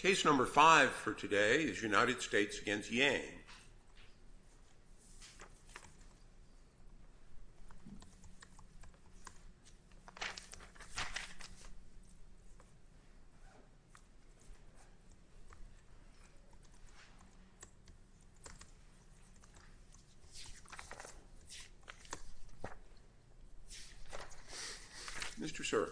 Case number 5 for today is United States v. Yang. Mr. Sir.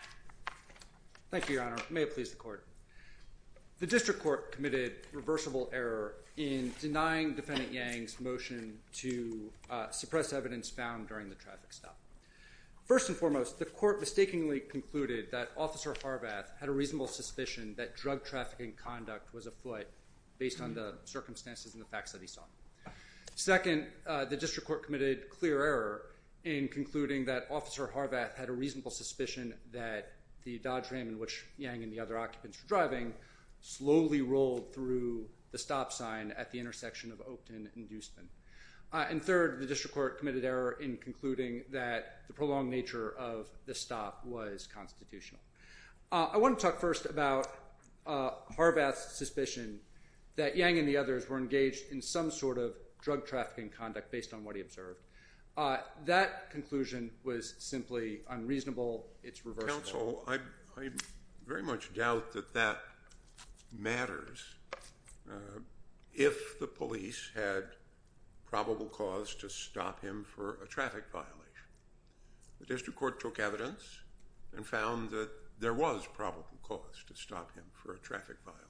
Thank you, Your Honor. May it please the Court. The District Court committed reversible error in denying Defendant Yang's motion to suppress evidence found during the traffic stop. First and foremost, the Court mistakenly concluded that Officer Harvath had a reasonable suspicion that drug trafficking conduct was afoot based on the circumstances and the facts that he saw. Second, the District Court committed clear error in concluding that Officer Harvath had a reasonable suspicion that the Dodge Ram in which Yang and the other occupants were driving slowly rolled through the stop sign at the intersection of Oakton and Dustin. And third, the District Court committed error in concluding that the prolonged nature of the stop was constitutional. I want to talk first about Harvath's suspicion that Yang and the others were engaged in some sort of drug trafficking conduct based on what he observed. That conclusion was simply unreasonable. It's reversible. Counsel, I very much doubt that that matters. If the police had probable cause to stop him for a traffic violation, the District Court took evidence and found that there was probable cause to stop him for a traffic violation.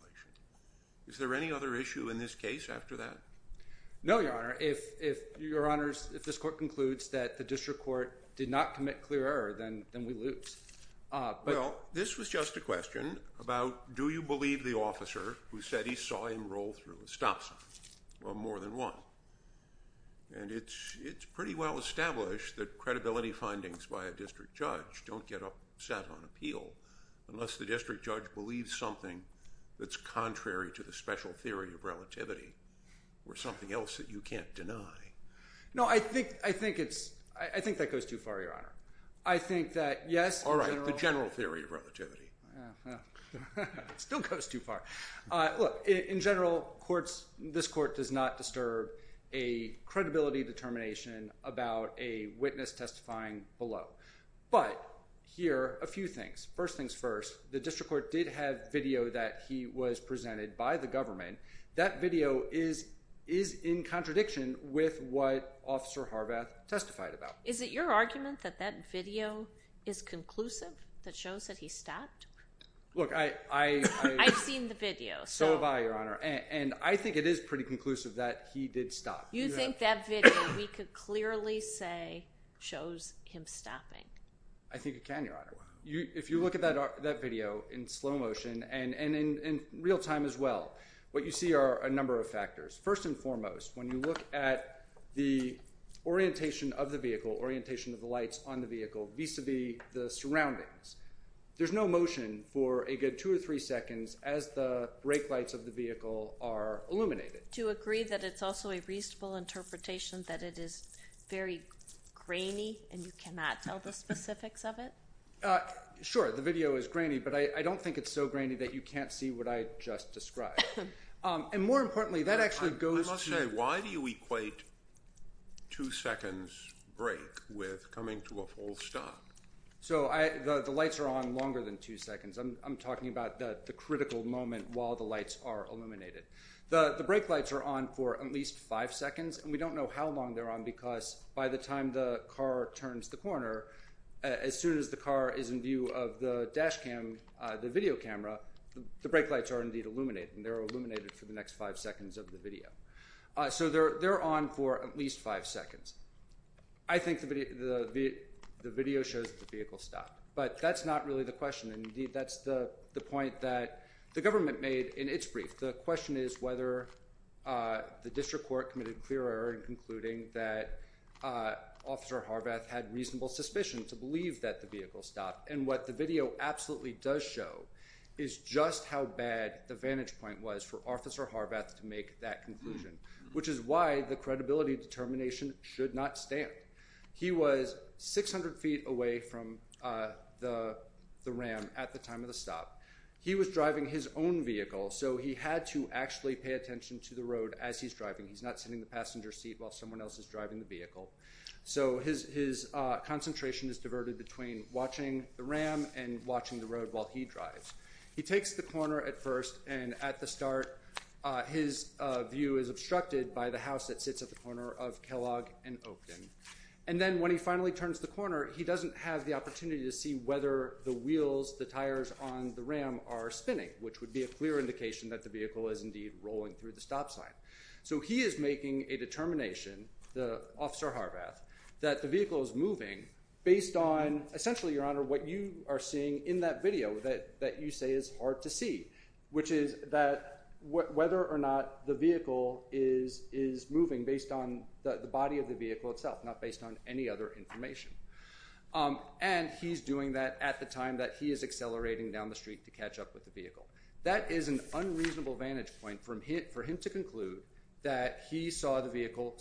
Is there any other issue in this case after that? No, Your Honor. If Your Honors, if this Court concludes that the District Court did not commit clear error, then we lose. Well, this was just a question about, do you believe the officer who said he saw him roll through a stop sign? Well, more than one. And it's pretty well established that credibility findings by a district judge don't get upset on appeal unless the district judge believes something that's contrary to the special theory of relativity or something else that you can't deny. No, I think that goes too far, Your Honor. I think that, yes, all right, the general theory of relativity. It still goes too far. Look, in general, this Court does not disturb a credibility determination about a witness testifying below. But here, a few things. First things first, the District Court did have video that he was presented by the government. That video is in contradiction with what Officer Harvath testified about. Is it your argument that that video is conclusive, that shows that he stopped? Look, I've seen the video. So have I, Your Honor. And I think it is pretty conclusive that he did stop. You think that video, we could clearly say, shows him stopping? I think it can, Your Honor. If you look at that video in slow motion and in real time as well, what you see are a number of factors. First and foremost, when you look at the orientation of the vehicle, orientation of the lights on the vehicle vis-a-vis the surroundings, there's no motion for a good 2 or 3 seconds as the brake lights of the vehicle are illuminated. Do you agree that it's also a reasonable interpretation that it is very grainy and you cannot tell the specifics of it? Sure, the video is grainy, but I don't think it's so grainy that you can't see what I just described. And more importantly, that actually goes to... I must say, why do you equate 2 seconds break with coming to a full stop? So the lights are on longer than 2 seconds. I'm talking about the critical moment while the lights are illuminated. The brake lights are on for at least 5 seconds, and we don't know how long they're on because by the time the car turns the corner, as soon as the car is in view of the dash cam, the video camera, the brake lights are indeed illuminated, and they're illuminated for the next 5 seconds of the video. So they're on for at least 5 seconds. I think the video shows that the vehicle stopped, but that's not really the question, and indeed that's the point that the government made in its brief. The question is whether the district court committed clear error in concluding that Officer Harvath had reasonable suspicion to believe that the vehicle stopped, and what the video absolutely does show is just how bad the vantage point was for Officer Harvath to make that conclusion, which is why the credibility determination should not stand. He was 600 feet away from the Ram at the time of the stop. He was driving his own vehicle, so he had to actually pay attention to the road as he's driving. He's not sitting in the passenger seat while someone else is driving the vehicle. So his concentration is diverted between watching the Ram and watching the road while he drives. He takes the corner at first, and at the start, his view is obstructed by the house that sits at the corner of Kellogg and Oakton. And then when he finally turns the corner, he doesn't have the opportunity to see whether the wheels, the tires on the Ram are spinning, which would be a clear indication that the vehicle is indeed rolling through the stop sign. So he is making a determination, the Officer Harvath, that the vehicle is moving based on, essentially, Your Honor, what you are seeing in that video that you say is hard to see, which is that whether or not the vehicle is moving based on the body of the vehicle itself, not based on any other information. And he's doing that at the time that he is accelerating down the street to catch up with the vehicle. That is an unreasonable vantage point for him to conclude that he saw the vehicle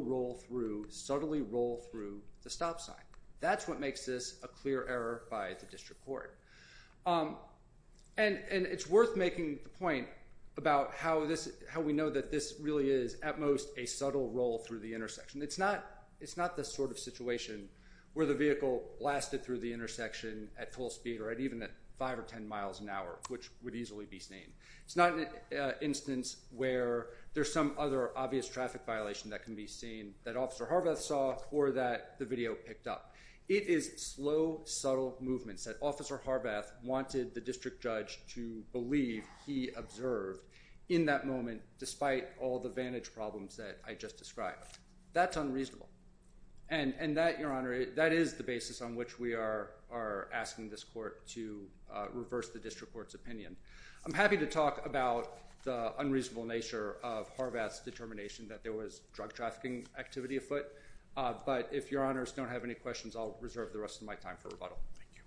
subtly roll through the stop sign. That's what makes this a clear error by the district court. And it's worth making the point about how we know that this really is, at most, a subtle roll through the intersection. It's not the sort of situation where the vehicle blasted through the intersection at full speed or at even at 5 or 10 miles an hour, which would easily be seen. It's not an instance where there's some other obvious traffic violation that can be seen that Officer Harvath saw or that the video picked up. It is slow, subtle movements that Officer Harvath wanted the district judge to believe he observed in that moment, despite all the vantage problems that I just described. That's unreasonable. And that, Your Honor, that is the basis on which we are asking this court to reverse the district court's opinion. I'm happy to talk about the unreasonable nature of Harvath's determination that there was drug trafficking activity afoot. But if Your Honors don't have any questions, I'll reserve the rest of my time for rebuttal.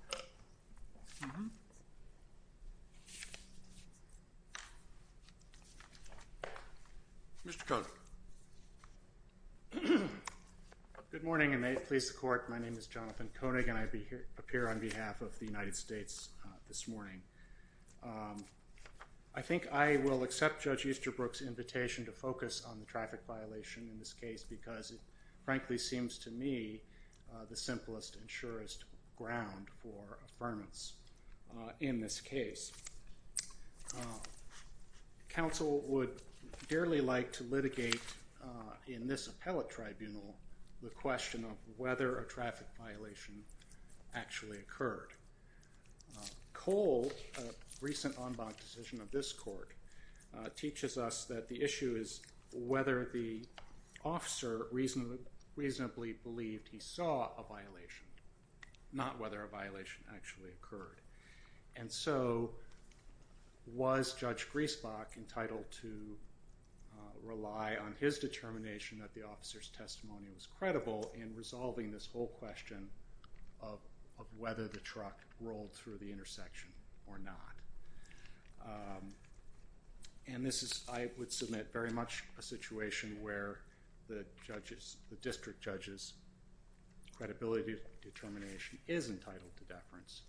Thank you. Mr. Koenig. Good morning, and may it please the court. My name is Jonathan Koenig, and I appear on behalf of the United States this morning. I think I will accept Judge Easterbrook's invitation to focus on the traffic violation in this case because it frankly seems to me the simplest and surest ground for affirmance in this case. Counsel would dearly like to litigate in this appellate tribunal the question of whether a traffic violation actually occurred. Cole, a recent en banc decision of this court, teaches us that the issue is whether the officer reasonably believed he saw a violation, not whether a violation actually occurred. And so was Judge Griesbach entitled to rely on his determination that the officer's testimony was credible in resolving this whole question of whether the truck rolled through the intersection or not? And this is, I would submit, very much a situation where the district judge's credibility determination is entitled to deference.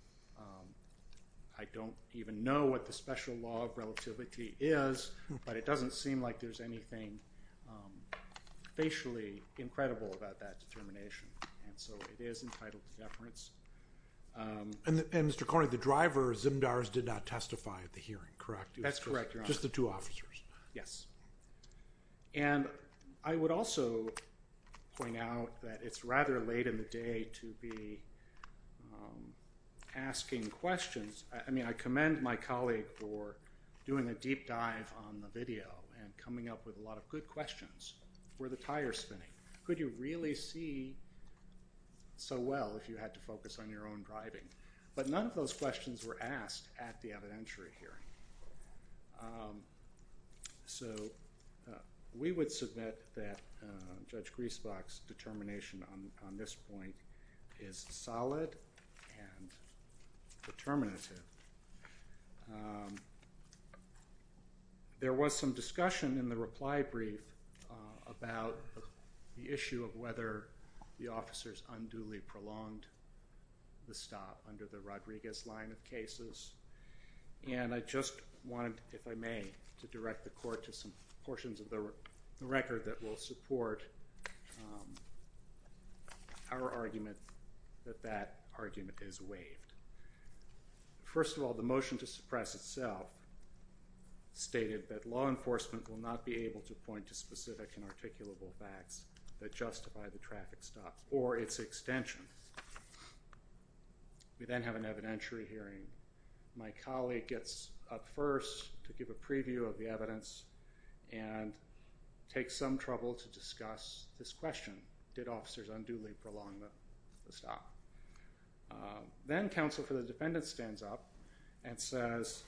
I don't even know what the special law of relativity is, but it doesn't seem like there's anything facially incredible about that determination, and so it is entitled to deference. And Mr. Koenig, the driver, Zimdars, did not testify at the hearing, correct? That's correct, Your Honor. Just the two officers. Yes. And I would also point out that it's rather late in the day to be asking questions. I mean, I commend my colleague for doing a deep dive on the video and coming up with a lot of good questions. Were the tires spinning? Could you really see so well if you had to focus on your own driving? But none of those questions were asked at the evidentiary hearing. So we would submit that Judge Griesbach's determination on this point is solid and determinative. There was some discussion in the reply brief about the issue of whether the officers unduly prolonged the stop under the Rodriguez line of cases. And I just wanted, if I may, to direct the court to some portions of the record that will support our argument that that argument is waived. First of all, the motion to suppress itself stated that law enforcement will not be able to point to specific and articulable facts that justify the traffic stop or its extension. We then have an evidentiary hearing. My colleague gets up first to give a preview of the evidence and takes some trouble to discuss this question. Did officers unduly prolong the stop? Then counsel for the defendant stands up and says,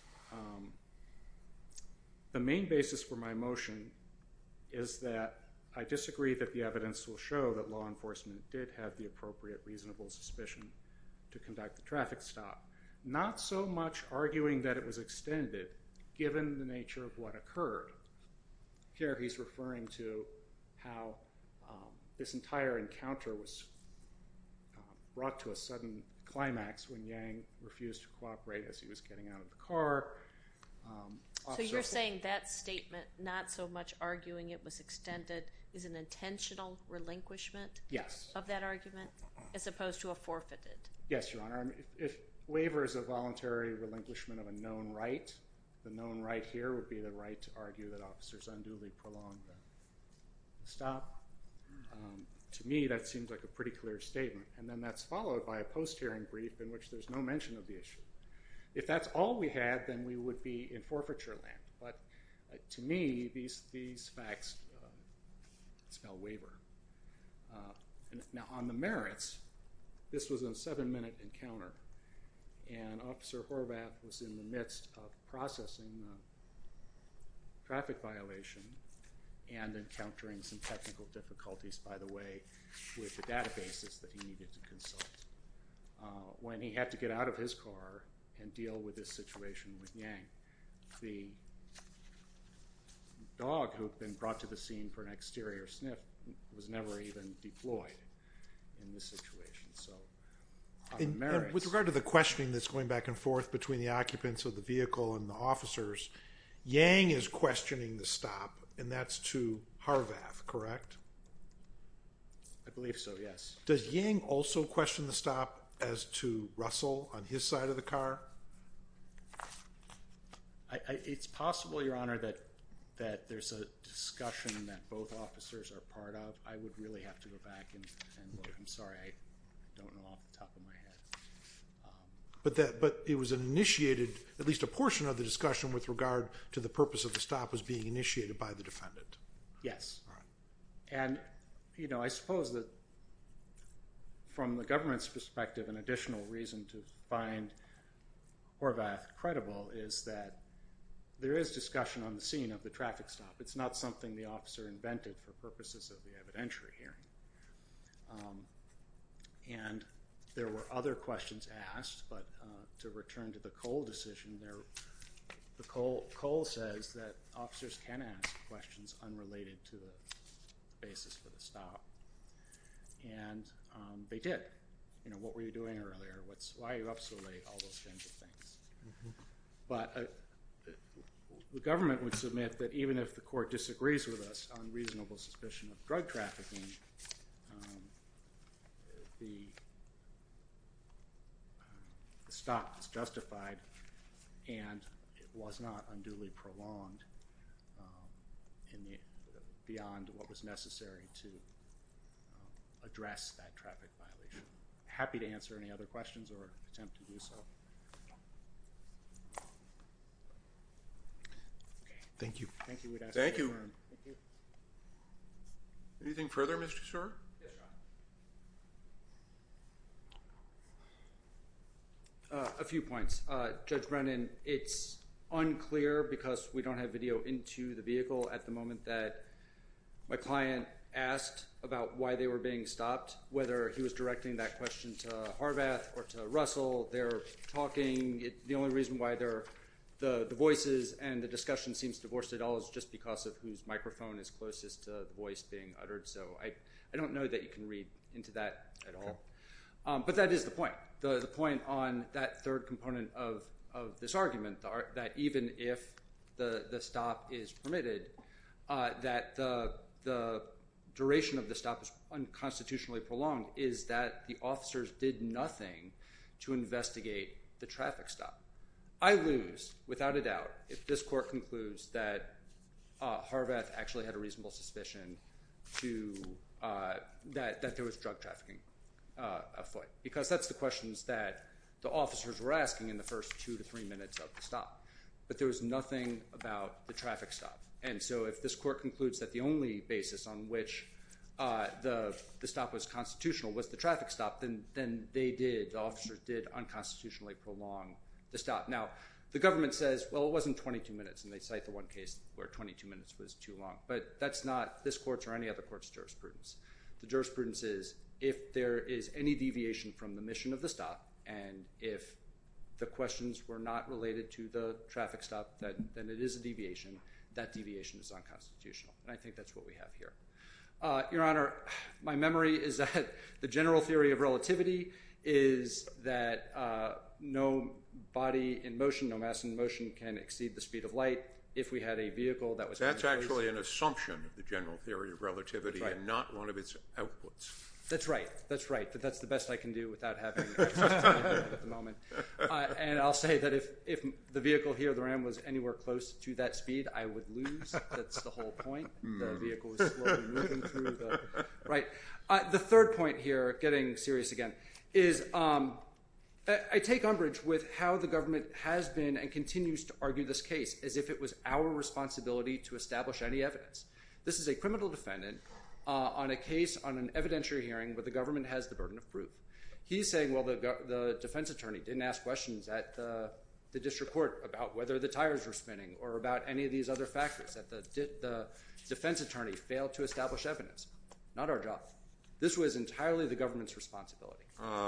the main basis for my motion is that I disagree that the evidence will show that law enforcement did have the appropriate reasonable suspicion to conduct the traffic stop. Not so much arguing that it was extended, given the nature of what occurred. Here he's referring to how this entire encounter was brought to a sudden climax when Yang refused to cooperate as he was getting out of the car. So you're saying that statement, not so much arguing it was extended, is an intentional relinquishment Yes. of that argument as opposed to a forfeited? Yes, Your Honor. If waiver is a voluntary relinquishment of a known right, the known right here would be the right to argue that officers unduly prolonged the stop. To me, that seems like a pretty clear statement. And then that's followed by a post-hearing brief in which there's no mention of the issue. If that's all we had, then we would be in forfeiture land. But to me, these facts spell waiver. Now, on the merits, this was a 7-minute encounter, and Officer Horvath was in the midst of processing the traffic violation and encountering some technical difficulties, by the way, with the databases that he needed to consult. When he had to get out of his car and deal with this situation with Yang, the dog who had been brought to the scene for an exterior sniff was never even deployed in this situation. So, on the merits... And with regard to the questioning that's going back and forth between the occupants of the vehicle and the officers, Yang is questioning the stop, and that's to Horvath, correct? I believe so, yes. Does Yang also question the stop as to Russell on his side of the car? It's possible, Your Honor, that there's a discussion that both officers are part of. I would really have to go back and look. I'm sorry, I don't know off the top of my head. But it was initiated, at least a portion of the discussion with regard to the purpose of the stop was being initiated by the defendant. Yes. All right. And, you know, I suppose that from the government's perspective, an additional reason to find Horvath credible is that there is discussion on the scene of the traffic stop. It's not something the officer invented for purposes of the evidentiary hearing. And there were other questions asked, but to return to the Cole decision, Cole says that officers can ask questions unrelated to the basis for the stop. And they did. You know, what were you doing earlier? Why are you up so late? All those kinds of things. Mm-hmm. But the government would submit that even if the court disagrees with us on reasonable suspicion of drug trafficking, the stop is justified and it was not unduly prolonged beyond what was necessary to address that traffic violation. Happy to answer any other questions or attempt to do so. Thank you. Thank you. Thank you. Thank you. Anything further, Mr. Suhr? Yes, Your Honor. A few points. Judge Brennan, it's unclear because we don't have video into the vehicle at the moment that my client asked about why they were being stopped, whether he was directing that question to Horvath or to Russell. They're talking. The only reason why the voices and the discussion seems divorced at all is just because of whose microphone is closest to the voice being uttered. So I don't know that you can read into that at all. But that is the point. The point on that third component of this argument, that even if the stop is permitted, that the duration of the stop is unconstitutionally prolonged, is that the officers did nothing to investigate the traffic stop. I lose, without a doubt, if this court concludes that Harvath actually had a reasonable suspicion that there was drug trafficking afoot, because that's the questions that the officers were asking in the first 2 to 3 minutes of the stop. But there was nothing about the traffic stop. And so if this court concludes that the only basis on which the stop was constitutional was the traffic stop, then the officers did unconstitutionally prolong the stop. Now, the government says, well, it wasn't 22 minutes, and they cite the one case where 22 minutes was too long. But that's not this court's or any other court's jurisprudence. The jurisprudence is if there is any deviation from the mission of the stop, and if the questions were not related to the traffic stop, then it is a deviation. That deviation is unconstitutional. And I think that's what we have here. Your Honor, my memory is that the general theory of relativity is that no body in motion, no mass in motion, can exceed the speed of light. If we had a vehicle that was... That's actually an assumption of the general theory of relativity and not one of its outputs. That's right. That's right. But that's the best I can do without having access to it at the moment. And I'll say that if the vehicle here, the Ram, was anywhere close to that speed, I would lose. That's the whole point. The vehicle was slowly moving through the... Right. The third point here, getting serious again, is I take umbrage with how the government has been and continues to argue this case as if it was our responsibility to establish any evidence. This is a criminal defendant on a case on an evidentiary hearing where the government has the burden of proof. He's saying, well, the defense attorney didn't ask questions at the district court about whether the tires were spinning or about any of these other factors, that the defense attorney failed to establish evidence. Not our job. This was entirely the government's responsibility.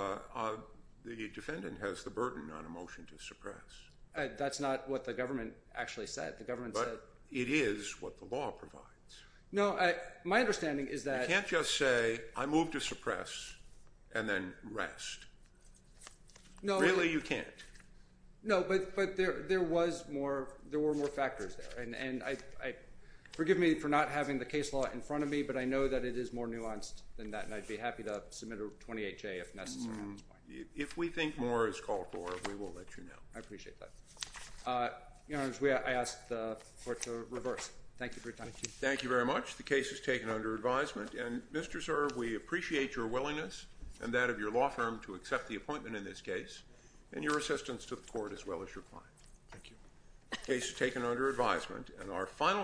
The defendant has the burden on a motion to suppress. That's not what the government actually said. The government said... But it is what the law provides. No, my understanding is that... You can't just say, I move to suppress, and then rest. No, really, you can't. No, but there were more factors there, and I forgive me for not having the case law in front of me, but I know that it is more nuanced than that, and I'd be happy to submit a 28J if necessary at this point. If we think more is called for, we will let you know. I appreciate that. Your Honors, I ask the court to reverse. Thank you for your time. Thank you very much. The case is taken under advisement. And, Mr. Zerb, we appreciate your willingness and that of your law firm to accept the appointment in this case and your assistance to the court as well as your client. Thank you. The case is taken under advisement. And our final